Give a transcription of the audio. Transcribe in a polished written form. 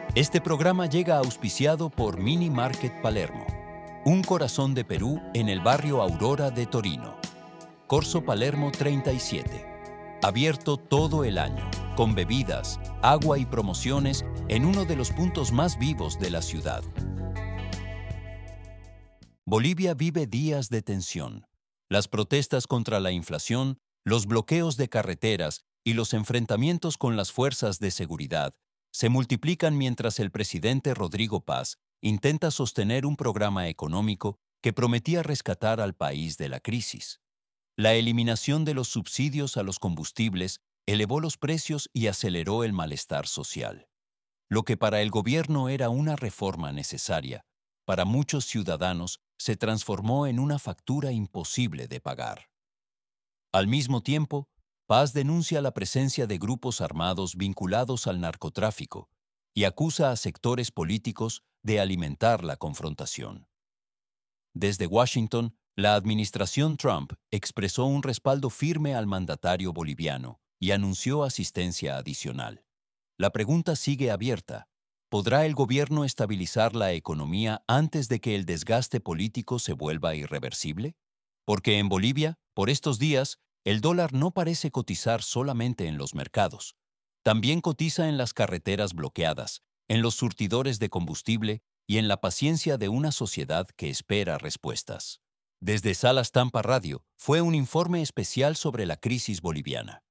Este programa llega auspiciado por Mini Market Palermo, un corazón de Perú en el barrio Aurora de Torino. Corso Palermo 37. Abierto todo el año, con bebidas, agua y promociones en uno de los puntos más vivos de la ciudad. Bolivia vive días de tensión. Las protestas contra la inflación, los bloqueos de carreteras y los enfrentamientos con las fuerzas de seguridad se multiplican mientras el presidente Rodrigo Paz intenta sostener un programa económico que prometía rescatar al país de la crisis. La eliminación de los subsidios a los combustibles elevó los precios y aceleró el malestar social. Lo que para el gobierno era una reforma necesaria, para muchos ciudadanos se transformó en una factura imposible de pagar. Al mismo tiempo, Paz denuncia la presencia de grupos armados vinculados al narcotráfico y acusa a sectores políticos de alimentar la confrontación. Desde Washington, la administración Trump expresó un respaldo firme al mandatario boliviano y anunció asistencia adicional. La pregunta sigue abierta. ¿Podrá el gobierno estabilizar la economía antes de que el desgaste político se vuelva irreversible? Porque en Bolivia, por estos días, el dólar no parece cotizar solamente en los mercados. También cotiza en las carreteras bloqueadas, en los surtidores de combustible y en la paciencia de una sociedad que espera respuestas. Desde Salas Tampa Radio fue un informe especial sobre la crisis boliviana.